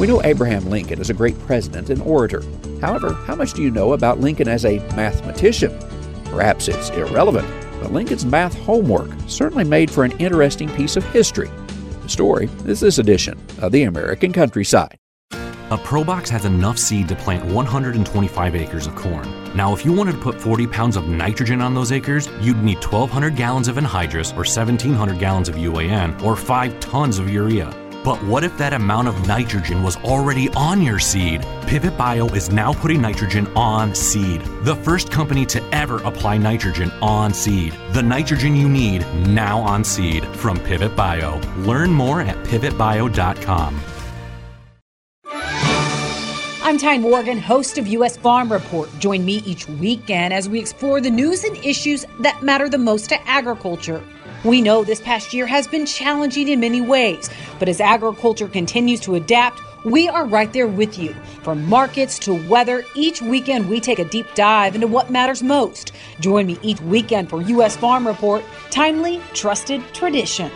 We know Abraham Lincoln as a great president and orator. However, how much do you know about Lincoln as a mathematician? Perhaps it's irrelevant, but Lincoln's math homework certainly made for an interesting piece of history. The story is this edition of the American Countryside. A ProBox has enough seed to plant 125 acres of corn. Now, if you wanted to put 40 pounds of nitrogen on those acres, you'd need 1,200 gallons of anhydrous, or 1,700 gallons of UAN, or 5 tons of urea. But what if that amount of nitrogen was already on your seed? Pivot Bio is now putting nitrogen on seed. The first company to ever apply nitrogen on seed. The nitrogen you need now on seed from Pivot Bio. Learn more at pivotbio.com. I'm Ty Morgan, host of U.S. Farm Report. Join me each weekend as we explore the news and issues that matter the most to agriculture. We know this past year has been challenging in many ways, but as agriculture continues to adapt, we are right there with you. From markets to weather, each weekend we take a deep dive into what matters most. Join me each weekend for U.S. Farm Report, timely, trusted tradition.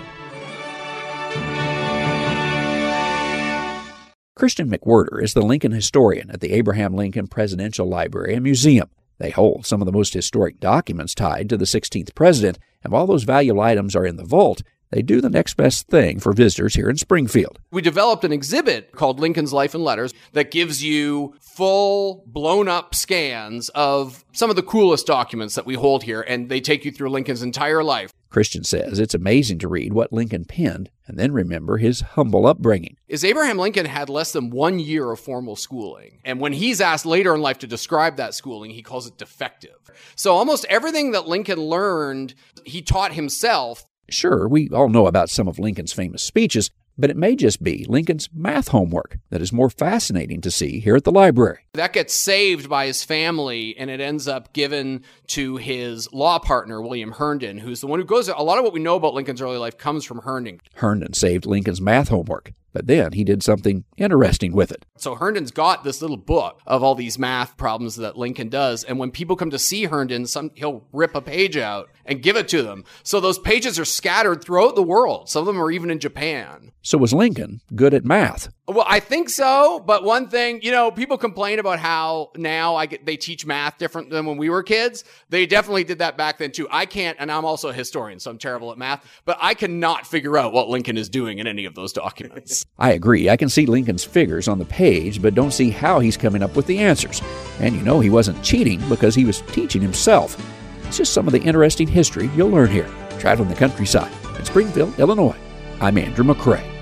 Christian McWhirter is the Lincoln historian at the Abraham Lincoln Presidential Library and Museum. They hold some of the most historic documents tied to the 16th president, and while those valuable items are in the vault, they do the next best thing for visitors here in Springfield. We developed an exhibit called Lincoln's Life and Letters that gives you full, blown-up scans of some of the coolest documents that we hold here, and they take you through Lincoln's entire life. Christian says it's amazing to read what Lincoln penned and then remember his humble upbringing. Abraham Lincoln had less than 1 year of formal schooling. And when he's asked later in life to describe that schooling, he calls it defective. So almost everything that Lincoln learned, he taught himself. Sure, we all know about some of Lincoln's famous speeches, but it may just be Lincoln's math homework that is more fascinating to see here at the library. That gets saved by his family, and it ends up given to his law partner, William Herndon, who's the one who goes. A lot of what we know about Lincoln's early life comes from Herndon. Herndon saved Lincoln's math homework, but then he did something interesting with it. So Herndon's got this little book of all these math problems that Lincoln does, and when people come to see Herndon, he'll rip a page out and give it to them. So those pages are scattered throughout the world. Some of them are even in Japan. So was Lincoln good at math? Well, I think so, but one thing, people complain about how now they teach math different than when we were kids. They definitely did that back then too. I can't, and I'm also a historian, so I'm terrible at math, but I cannot figure out what Lincoln is doing in any of those documents. I agree. I can see Lincoln's figures on the page, but don't see how he's coming up with the answers. And he wasn't cheating because he was teaching himself. It's just some of the interesting history you'll learn here. Traveling the countryside in Springfield, Illinois. I'm Andrew McCrae.